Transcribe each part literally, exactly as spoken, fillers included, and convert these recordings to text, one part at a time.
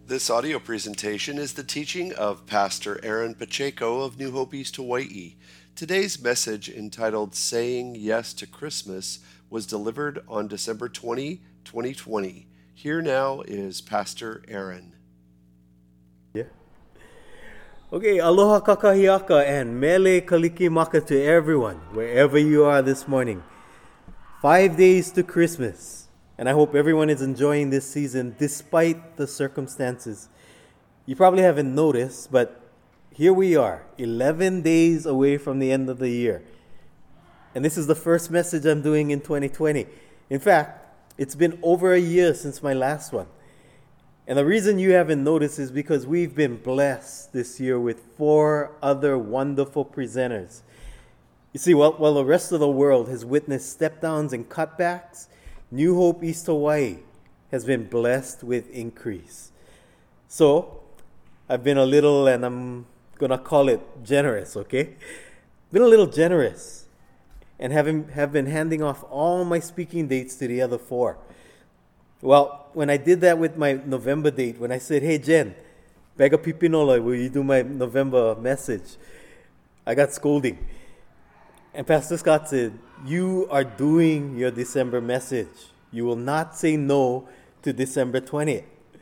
This audio presentation is the teaching of Pastor Aaron Pacheco of New Hope East Hawaii. Today's message, entitled Saying Yes to Christmas, was delivered on December twentieth, twenty twenty. Here now is Pastor Aaron. Yeah. Okay, aloha kakahiaka and mele kalikimaka to everyone, wherever you are this morning. Five days to Christmas. And I hope everyone is enjoying this season despite the circumstances. You probably haven't noticed, but here we are, eleven days away from the end of the year. And this is the first message I'm doing in twenty twenty. In fact, it's been over a year since my last one. And the reason you haven't noticed is because we've been blessed this year with four other wonderful presenters. You see, while, while the rest of the world has witnessed step-downs and cutbacks, New Hope East Hawaii has been blessed with increase. So, I've been a little, and I'm going to call it generous, okay? Been a little generous and having, have been handing off all my speaking dates to the other four. Well, when I did that with my November date, when I said, hey, Jen, Bega Pipinola, will you do my November message? I got scolding. And Pastor Scott said, you are doing your December message. You will not say no to December twentieth.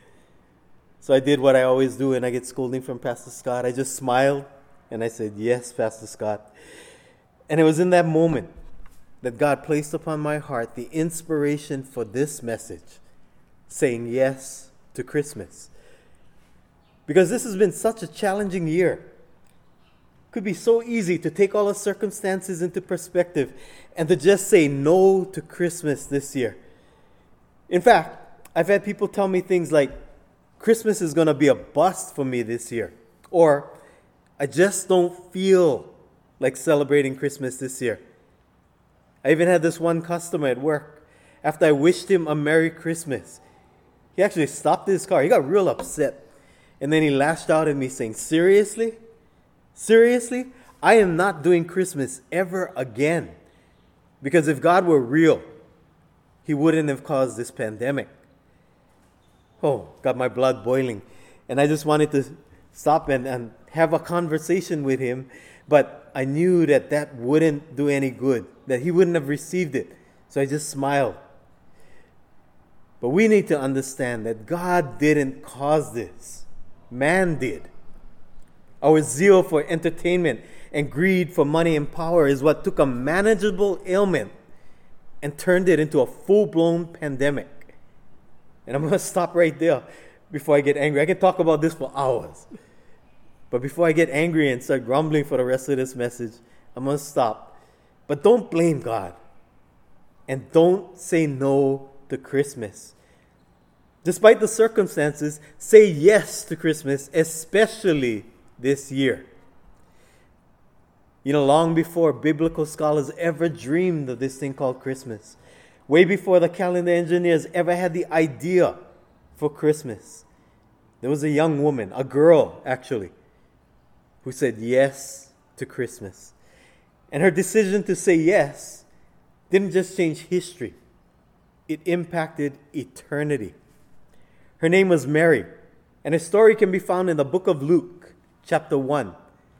So I did what I always do, and I get scolding from Pastor Scott. I just smiled, and I said, yes, Pastor Scott. And it was in that moment that God placed upon my heart the inspiration for this message, saying yes to Christmas. Because this has been such a challenging year. Could be so easy to take all the circumstances into perspective and to just say no to Christmas this year. In fact, I've had people tell me things like, Christmas is going to be a bust for me this year. Or, I just don't feel like celebrating Christmas this year. I even had this one customer at work. After I wished him a Merry Christmas, he actually stopped his car. He got real upset. And then he lashed out at me saying, seriously? Seriously? I am not doing Christmas ever again. Because if God were real, He wouldn't have caused this pandemic. Oh, got my blood boiling. And I just wanted to stop and, and have a conversation with him. But I knew that that wouldn't do any good, that he wouldn't have received it. So I just smiled. But we need to understand that God didn't cause this. Man did. Our zeal for entertainment and greed for money and power is what took a manageable ailment and turned it into a full-blown pandemic. And I'm going to stop right there before I get angry. I can talk about this for hours. But before I get angry and start grumbling for the rest of this message, I'm going to stop. But don't blame God. And don't say no to Christmas. Despite the circumstances, say yes to Christmas, especially this year. You know, long before biblical scholars ever dreamed of this thing called Christmas, way before the calendar engineers ever had the idea for Christmas, there was a young woman, a girl actually, who said yes to Christmas. And her decision to say yes didn't just change history, it impacted eternity. Her name was Mary, and her story can be found in the book of Luke, chapter one,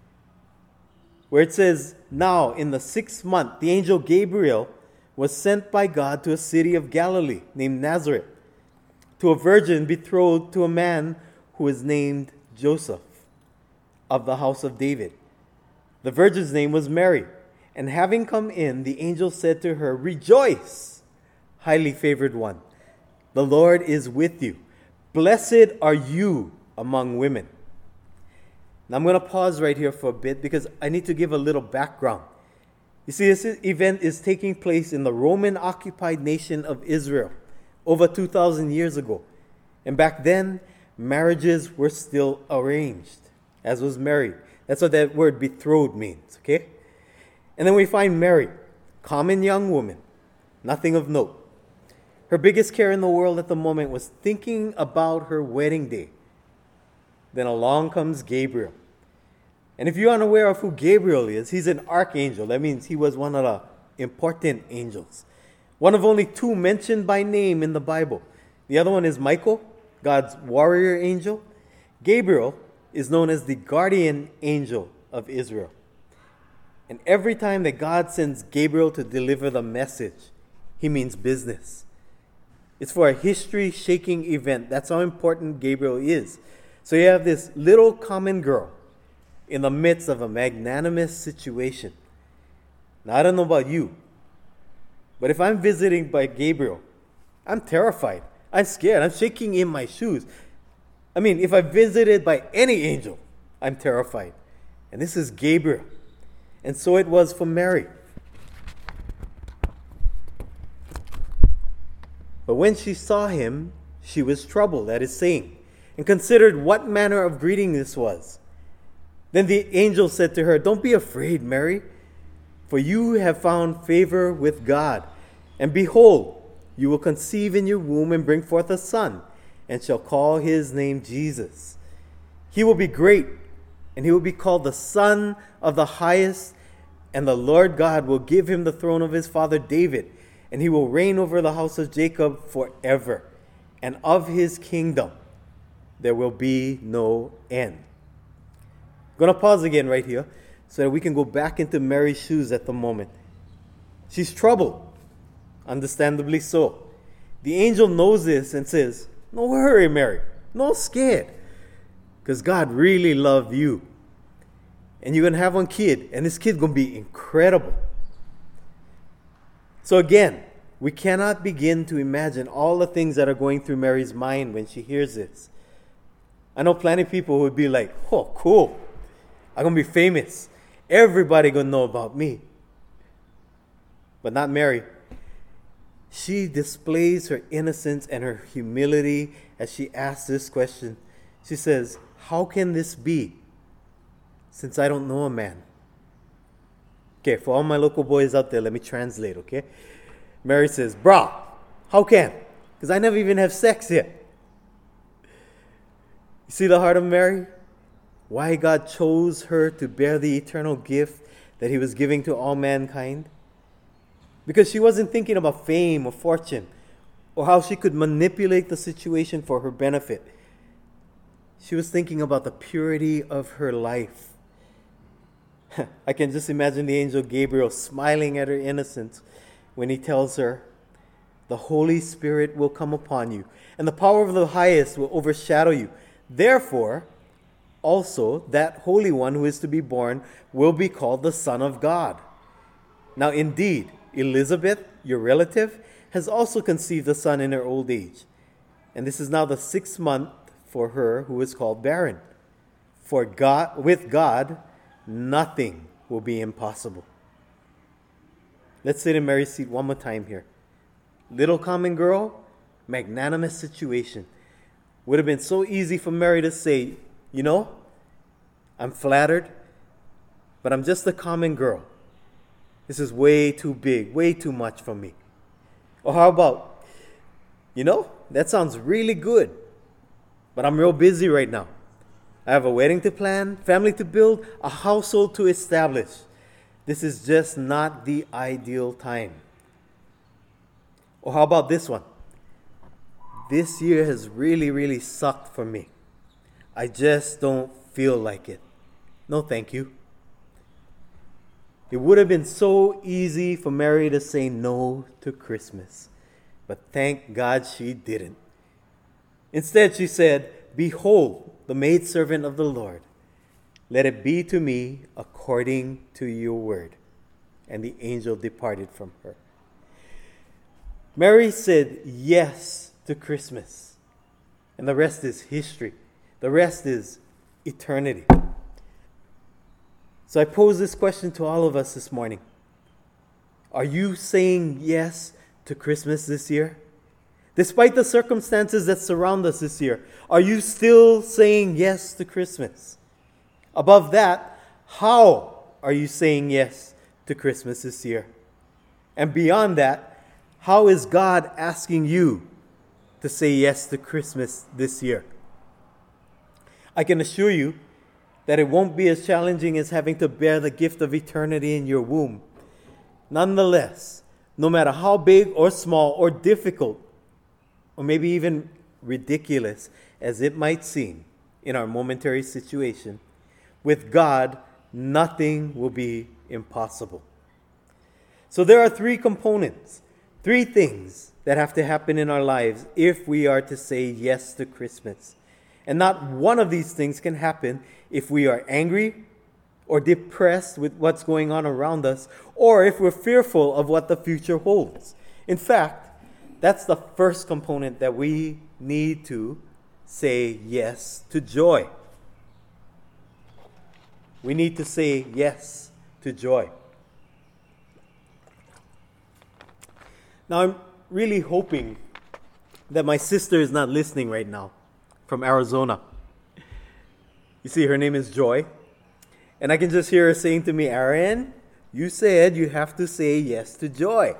where it says, now in the sixth month, the angel Gabriel was sent by God to a city of Galilee named Nazareth, to a virgin betrothed to a man who was named Joseph, of the house of David. The virgin's name was Mary, and having come in, the angel said to her, rejoice, highly favored one, the Lord is with you. Blessed are you among women. Now I'm going to pause right here for a bit because I need to give a little background. You see, this event is taking place in the Roman-occupied nation of Israel over two thousand years ago. And back then, marriages were still arranged, as was married. That's what that word betrothed means, okay? And then we find Mary, common young woman, nothing of note. Her biggest care in the world at the moment was thinking about her wedding day. Then along comes Gabriel. And if you're unaware of who Gabriel is, he's an archangel. That means he was one of the important angels. One of only two mentioned by name in the Bible. The other one is Michael, God's warrior angel, Gabriel is known as the guardian angel of Israel. And every time that God sends Gabriel to deliver the message, he means business. It's for a history-shaking event. That's how important Gabriel is. So you have this little common girl in the midst of a magnanimous situation. Now, I don't know about you, but if I'm visiting by Gabriel, I'm terrified. I'm scared. I'm shaking in my shoes. I mean, if I'm visited by any angel, I'm terrified. And this is Gabriel. And so it was for Mary. But when she saw him, she was troubled at his saying, and considered what manner of greeting this was. Then the angel said to her, "Don't be afraid, Mary, for you have found favor with God. And behold, you will conceive in your womb and bring forth a son, and shall call his name Jesus. He will be great, and he will be called the Son of the Highest, and the Lord God will give him the throne of his father David, and he will reign over the house of Jacob forever, and of his kingdom there will be no end." I'm going to pause again right here so that we can go back into Mary's shoes at the moment. She's troubled, understandably so. The angel knows this and says, "No worry, Mary. No scared. Because God really loved you. And you're going to have one kid, and this kid's going to be incredible." So again, we cannot begin to imagine all the things that are going through Mary's mind when she hears this. I know plenty of people who would be like, "Oh, cool. I'm going to be famous. Everybody going to know about me." But not Mary. She displays her innocence and her humility as she asks this question. She says, "How can this be, since I don't know a man?" Okay, for all my local boys out there, let me translate, okay? Mary says, "Brah, how can? Because I never even have sex yet." You see the heart of Mary? Why God chose her to bear the eternal gift that he was giving to all mankind? Because she wasn't thinking about fame or fortune or how she could manipulate the situation for her benefit. She was thinking about the purity of her life. I can just imagine the angel Gabriel smiling at her innocence when he tells her, "The Holy Spirit will come upon you, and the power of the highest will overshadow you. Therefore, also that Holy One who is to be born will be called the Son of God. Now indeed, Elizabeth, your relative, has also conceived a son in her old age. And this is now the sixth month for her who is called barren. For God, with God, nothing will be impossible." Let's sit in Mary's seat one more time here. Little common girl, magnanimous situation. Would have been so easy for Mary to say, "You know, I'm flattered, but I'm just a common girl. This is way too big, way too much for me." Or how about, "You know, that sounds really good, but I'm real busy right now. I have a wedding to plan, family to build, a household to establish. This is just not the ideal time." Or how about this one? "This year has really, really sucked for me. I just don't feel like it. No, thank you." It would have been so easy for Mary to say no to Christmas, but thank God she didn't. Instead, she said, "Behold, the maidservant of the Lord. Let it be to me according to your word." And the angel departed from her. Mary said yes to Christmas. And the rest is history. The rest is eternity. So I pose this question to all of us this morning. Are you saying yes to Christmas this year? Despite the circumstances that surround us this year, are you still saying yes to Christmas? Above that, how are you saying yes to Christmas this year? And beyond that, how is God asking you to say yes to Christmas this year? I can assure you that it won't be as challenging as having to bear the gift of eternity in your womb. Nonetheless, no matter how big or small or difficult, or maybe even ridiculous as it might seem in our momentary situation, with God, nothing will be impossible. So there are three components, three things that have to happen in our lives if we are to say yes to Christmas. And not one of these things can happen if we are angry or depressed with what's going on around us, or if we're fearful of what the future holds. In fact, that's the first component that we need to say yes to joy. We need to say yes to joy. Now, I'm really hoping that my sister is not listening right now from Arizona. You see, her name is Joy. And I can just hear her saying to me, Aaron, you said you have to say yes to joy.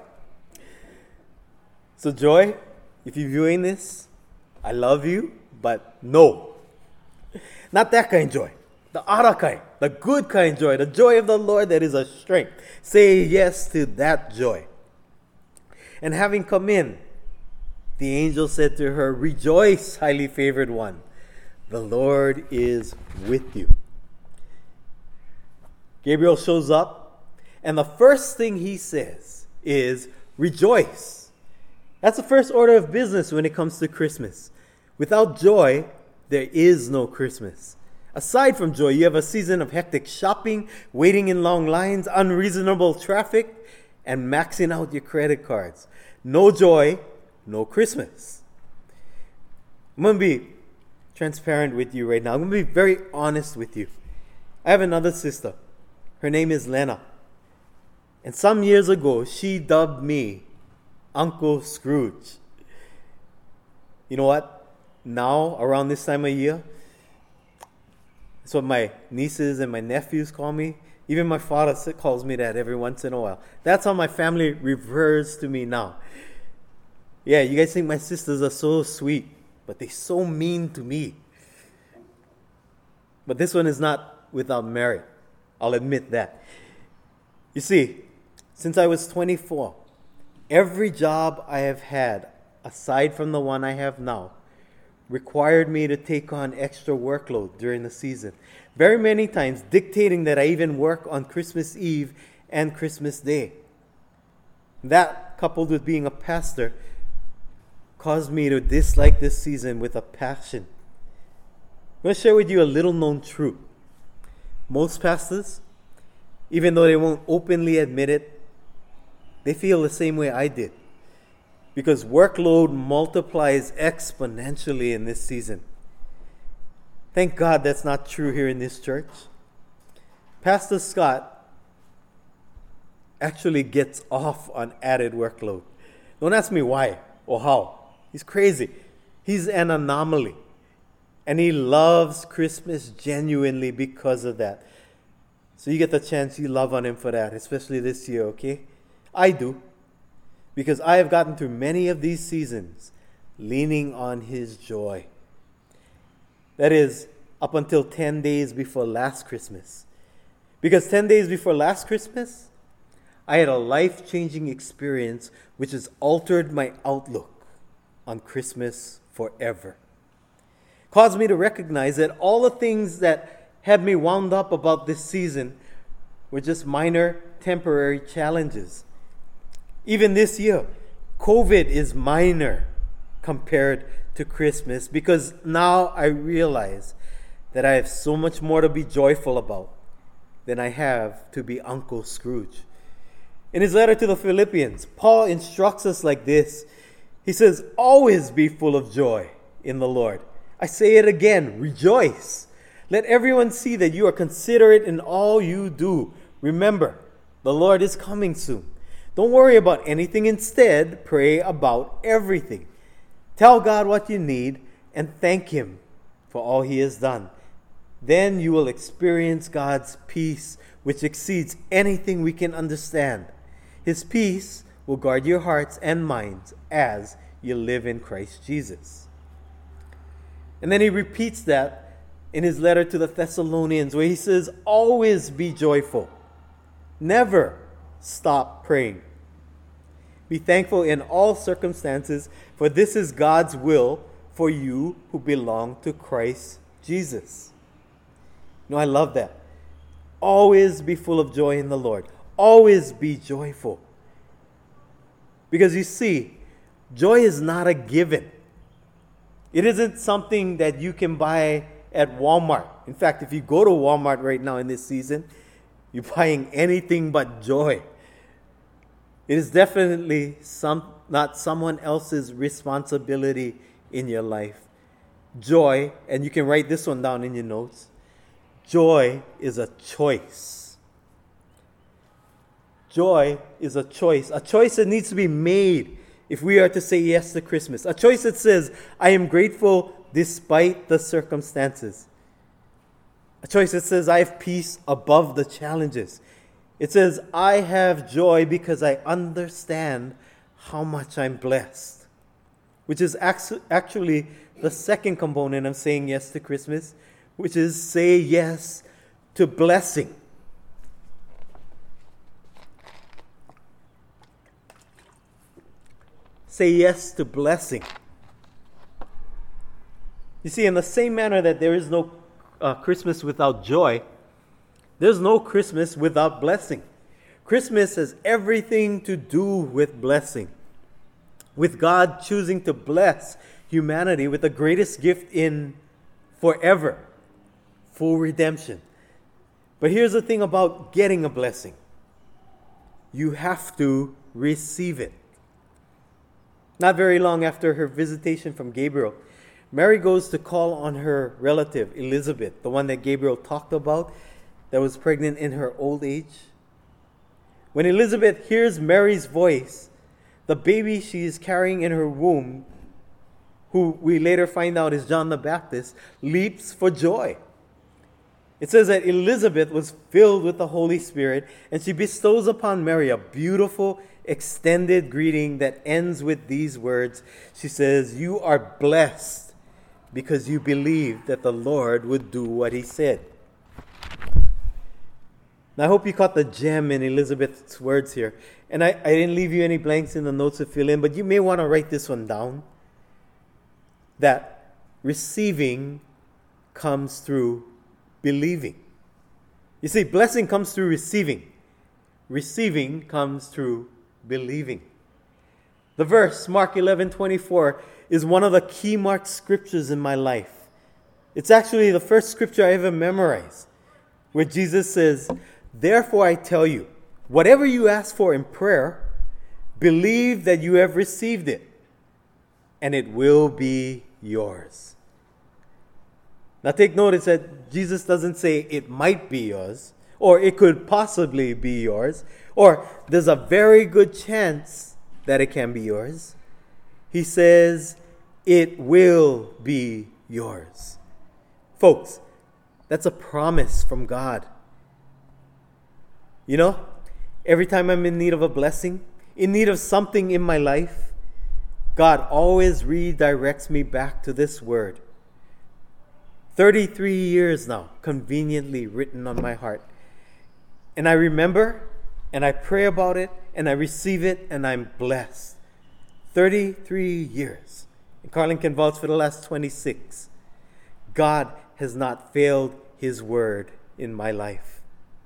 So Joy, if you're viewing this, I love you, but no. Not that kind of joy. The other kind, the good kind of joy, the joy of the Lord that is a strength. Say yes to that joy. And having come in, the angel said to her, rejoice, highly favored one. The Lord is with you. Gabriel shows up, and the first thing he says is, rejoice. That's the first order of business when it comes to Christmas. Without joy, there is no Christmas. Aside from joy, you have a season of hectic shopping, waiting in long lines, unreasonable traffic, and maxing out your credit cards. No joy, no Christmas. I'm going to be transparent with you right now. I'm going to be very honest with you. I have another sister. Her name is Lena. And some years ago, she dubbed me Uncle Scrooge. You know what? Now, around this time of year, that's what my nieces and my nephews call me. Even my father calls me that every once in a while. That's how my family refers to me now. Yeah, you guys think my sisters are so sweet, but they're so mean to me. But this one is not without merit. I'll admit that. You see, since I was twenty-four, every job I have had, aside from the one I have now, required me to take on extra workload during the season. Very many times dictating that I even work on Christmas Eve and Christmas Day. That, coupled with being a pastor, caused me to dislike this season with a passion. I'm going to share with you a little known truth. Most pastors, even though they won't openly admit it, they feel the same way I did. Because workload multiplies exponentially in this season. Thank God that's not true here in this church. Pastor Scott actually gets off on added workload. Don't ask me why or how. He's crazy. He's an anomaly. And he loves Christmas genuinely because of that. So you get the chance, you love on him for that, especially this year, okay? I do. Because I have gotten through many of these seasons leaning on his joy. That is, up until ten days before last Christmas. Because ten days before last Christmas, I had a life-changing experience which has altered my outlook on Christmas forever. Caused me to recognize that all the things that had me wound up about this season were just minor, temporary challenges. Even this year, COVID is minor compared to Christmas, because now I realize that I have so much more to be joyful about than I have to be Uncle Scrooge. In his letter to the Philippians, Paul instructs us like this. He says, always be full of joy in the Lord. I say it again, rejoice. Let everyone see that you are considerate in all you do. Remember, the Lord is coming soon. Don't worry about anything. Instead, pray about everything. Tell God what you need and thank Him for all He has done. Then you will experience God's peace, which exceeds anything we can understand. His peace will guard your hearts and minds as you live in Christ Jesus. And then he repeats that in his letter to the Thessalonians, where he says, always be joyful. Never stop praying. Be thankful in all circumstances, for this is God's will for you who belong to Christ Jesus. You know, I love that. Always be full of joy in the Lord. Always be joyful. Because you see, joy is not a given. It isn't something that you can buy at Walmart. In fact, if you go to Walmart right now in this season, you're buying anything but joy. It is definitely some, not someone else's responsibility in your life. Joy, and you can write this one down in your notes, joy is a choice. Joy is a choice. A choice that needs to be made if we are to say yes to Christmas. A choice that says, I am grateful despite the circumstances. A choice that says, I have peace above the challenges. It says, I have joy because I understand how much I'm blessed. Which is actually the second component of saying yes to Christmas, which is say yes to blessing. Say yes to blessing. You see, in the same manner that there is no uh, Christmas without joy, there's no Christmas without blessing. Christmas has everything to do with blessing. With God choosing to bless humanity with the greatest gift in forever, full redemption. But here's the thing about getting a blessing. You have to receive it. Not very long after her visitation from Gabriel, Mary goes to call on her relative, Elizabeth, the one that Gabriel talked about, that was pregnant in her old age. When Elizabeth hears Mary's voice, the baby she is carrying in her womb, who we later find out is John the Baptist, leaps for joy. It says that Elizabeth was filled with the Holy Spirit, and she bestows upon Mary a beautiful, extended greeting that ends with these words. She says, you are blessed because you believed that the Lord would do what he said. Now, I hope you caught the gem in Elizabeth's words here. And I, I didn't leave you any blanks in the notes to fill in, but you may want to write this one down. That receiving comes through believing. You see, blessing comes through receiving. Receiving comes through believing. The verse, Mark eleven twenty-four, is one of the key marked scriptures in my life. It's actually the first scripture I ever memorized, where Jesus says, therefore I tell you, whatever you ask for in prayer, believe that you have received it, and it will be yours. Now take notice that Jesus doesn't say it might be yours, or it could possibly be yours, or there's a very good chance that it can be yours. He says it will be yours. Folks, that's a promise from God. You know, every time I'm in need of a blessing, in need of something in my life, God always redirects me back to this word. thirty-three years now, conveniently written on my heart. And I remember, and I pray about it, and I receive it, and I'm blessed. thirty-three years. And Carlin can vouch for the last twenty-six. God has not failed his word in my life.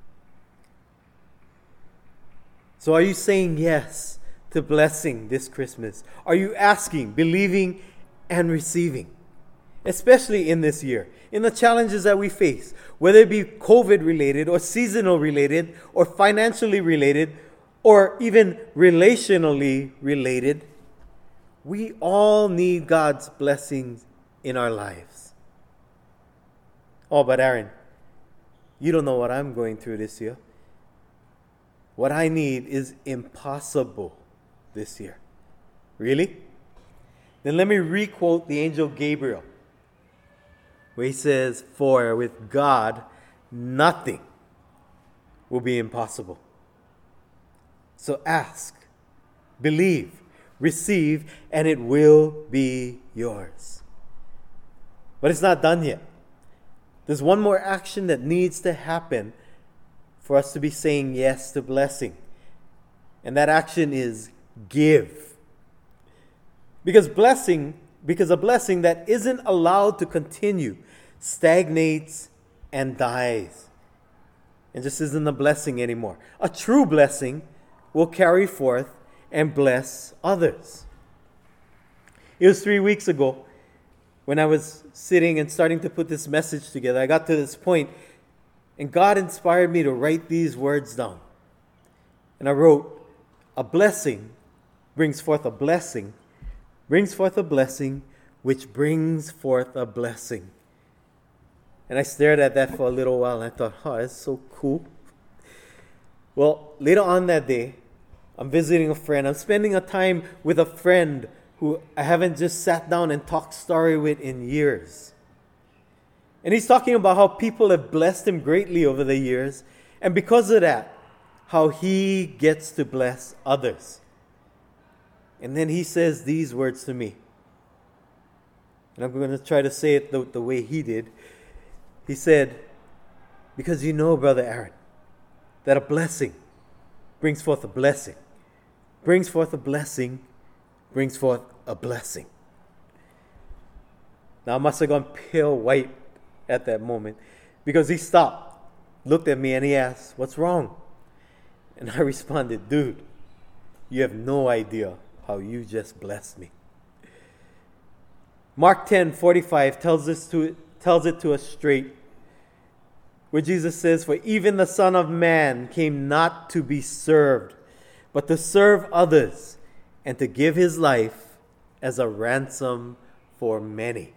So are you saying yes to blessing this Christmas? Are you asking, believing, and receiving? Especially in this year, in the challenges that we face, whether it be COVID related or seasonal related or financially related or even relationally related, we all need God's blessings in our lives. Oh, but Aaron, you don't know what I'm going through this year. What I need is impossible this year. Really? Then let me requote the angel Gabriel, where he says, for with God, nothing will be impossible. So ask, believe, receive, and it will be yours. But it's not done yet. There's one more action that needs to happen for us to be saying yes to blessing. And that action is give. Because blessing Because a blessing that isn't allowed to continue stagnates and dies. And just isn't a blessing anymore. A true blessing will carry forth and bless others. It was three weeks ago when I was sitting and starting to put this message together. I got to this point, and God inspired me to write these words down. And I wrote, a blessing brings forth a blessing, brings forth a blessing, which brings forth a blessing. And I stared at that for a little while, and I thought, oh, that's so cool. Well, later on that day, I'm visiting a friend. I'm spending a time with a friend who I haven't just sat down and talked story with in years. And he's talking about how people have blessed him greatly over the years. And because of that, how he gets to bless others. And then he says these words to me. And I'm going to try to say it the, the way he did. He said, because you know, Brother Aaron, that a blessing brings forth a blessing. Brings forth a blessing. Brings forth a blessing. Now I must have gone pale white at that moment, because he stopped, looked at me, and he asked, what's wrong? And I responded, dude, you have no idea how you just blessed me. Mark ten forty-five tells us to tells it to us straight, where Jesus says, for even the Son of Man came not to be served, but to serve others, and to give his life as a ransom for many.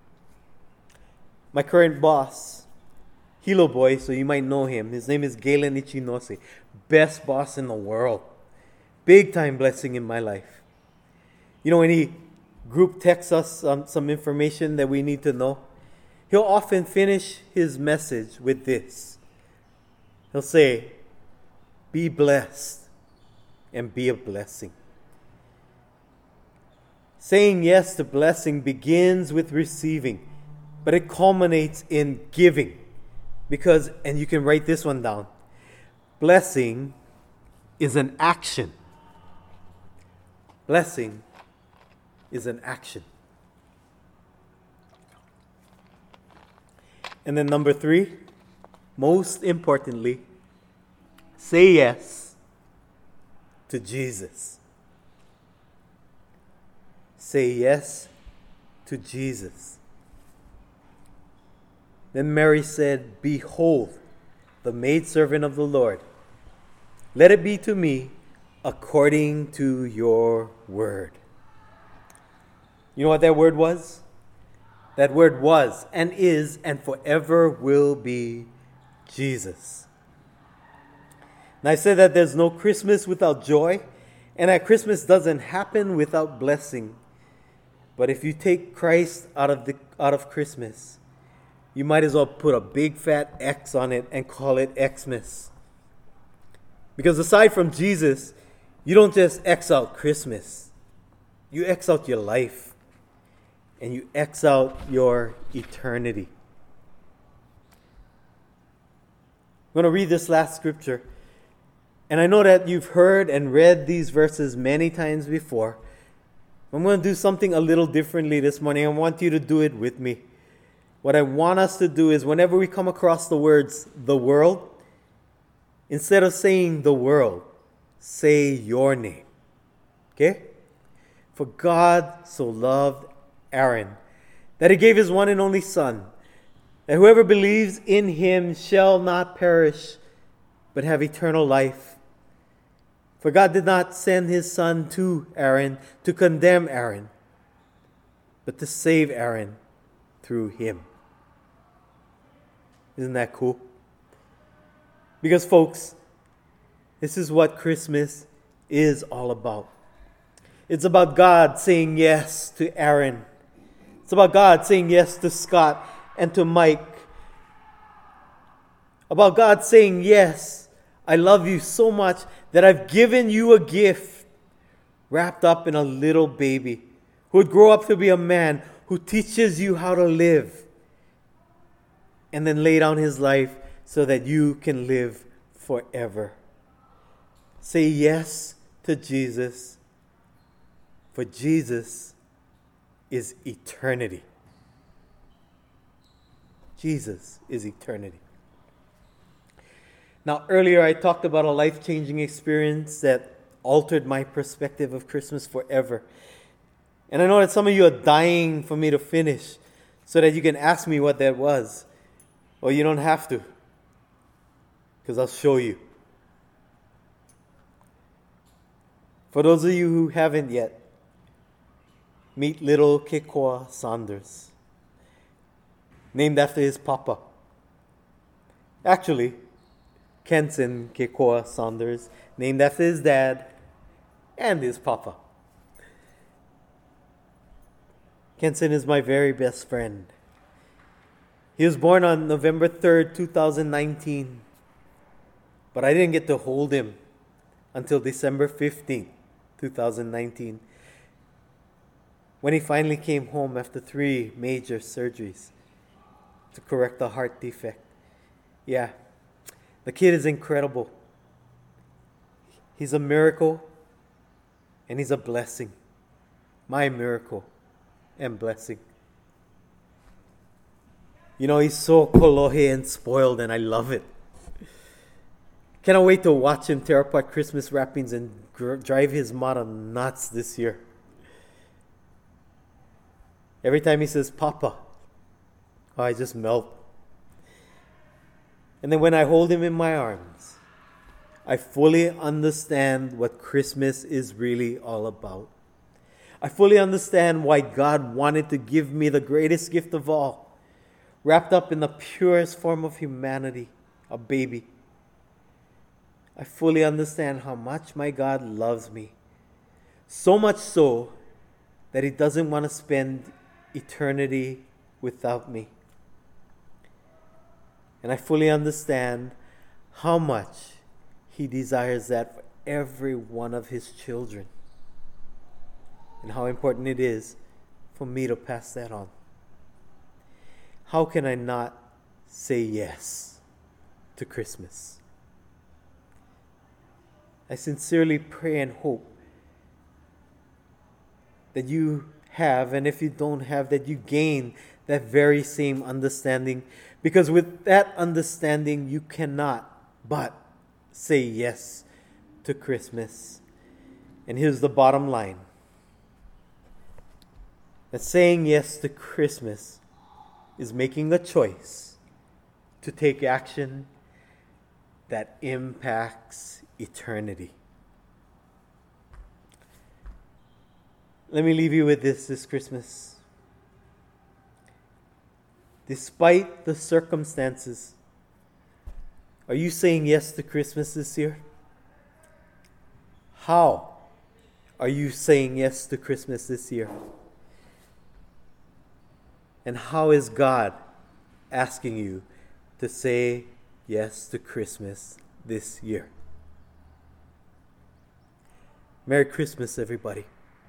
My current boss, Hilo Boy, so you might know him. His name is Galen Ichinose. Best boss in the world. Big time blessing in my life. You know, when he group texts us um, some information that we need to know, he'll often finish his message with this. He'll say, be blessed and be a blessing. Saying yes to blessing begins with receiving, but it culminates in giving. Because, and you can write this one down, blessing is an action. Blessing is an action. And then number three, most importantly, say yes to Jesus. Say yes to Jesus. Then Mary said, behold, the maidservant of the Lord. Let it be to me according to your word. You know what that word was? That word was and is and forever will be Jesus. And I said that there's no Christmas without joy, and that Christmas doesn't happen without blessing. But if you take Christ out of the out of Christmas, you might as well put a big fat X on it and call it Xmas. Because aside from Jesus, you don't just X out Christmas. You X out your life. And you X out your eternity. I'm going to read this last scripture. And I know that you've heard and read these verses many times before. I'm going to do something a little differently this morning. I want you to do it with me. What I want us to do is whenever we come across the words, the world, instead of saying the world, say your name. Okay? For God so loved Aaron, that he gave his one and only Son, that whoever believes in him shall not perish, but have eternal life. For God did not send his Son to Aaron to condemn Aaron, but to save Aaron through him. Isn't that cool? Because, folks, this is what Christmas is all about. It's about God saying yes to Aaron. It's about God saying yes to Scott and to Mike. About God saying, yes, I love you so much that I've given you a gift wrapped up in a little baby who would grow up to be a man who teaches you how to live and then lay down his life so that you can live forever. Say yes to Jesus, for Jesus is eternity. Jesus is eternity. Now, earlier I talked about a life-changing experience that altered my perspective of Christmas forever. And I know that some of you are dying for me to finish so that you can ask me what that was. Well, you don't have to, because I'll show you. For those of you who haven't yet, meet little Kekoa Saunders, named after his papa. Actually, Kenson Kekoa Saunders, named after his dad and his papa. Kenson is my very best friend. He was born on November third, twenty nineteen, but I didn't get to hold him until December fifteenth, twenty nineteen, when he finally came home after three major surgeries to correct a heart defect. Yeah, the kid is incredible. He's a miracle and he's a blessing. My miracle and blessing. You know, he's so kolohe and spoiled, and I love it. Cannot wait to watch him tear apart Christmas wrappings and gr- drive his mother nuts this year. Every time he says, Papa, oh, I just melt. And then when I hold him in my arms, I fully understand what Christmas is really all about. I fully understand why God wanted to give me the greatest gift of all, wrapped up in the purest form of humanity, a baby. I fully understand how much my God loves me. So much so that He doesn't want to spend eternity without me. And I fully understand how much He desires that for every one of His children. And how important it is for me to pass that on. How can I not say yes to Christmas? I sincerely pray and hope that you have, and if you don't have, that you gain that very same understanding. Because with that understanding, you cannot but say yes to Christmas. And here's the bottom line. That saying yes to Christmas is making a choice to take action that impacts eternity. Let me leave you with this this Christmas. Despite the circumstances, are you saying yes to Christmas this year? How are you saying yes to Christmas this year? And how is God asking you to say yes to Christmas this year? Merry Christmas, everybody.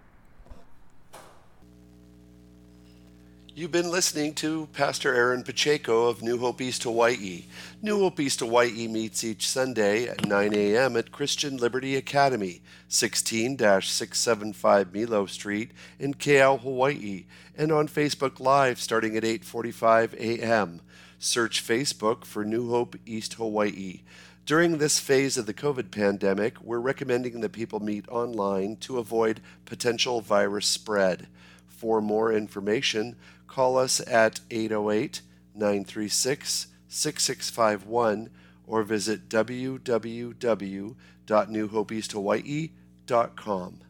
You've been listening to Pastor Aaron Pacheco of New Hope East Hawaii. New Hope East Hawaii meets each Sunday at nine a.m. at Christian Liberty Academy, sixteen six seventy-five Milo Street in Keau, Hawaii, and on Facebook Live starting at eight forty-five a.m. Search Facebook for New Hope East Hawaii. During this phase of the COVID pandemic, we're recommending that people meet online to avoid potential virus spread. For more information, call us at eight oh eight, nine three six, six six five one or visit w w w dot new hope east hawaii dot com.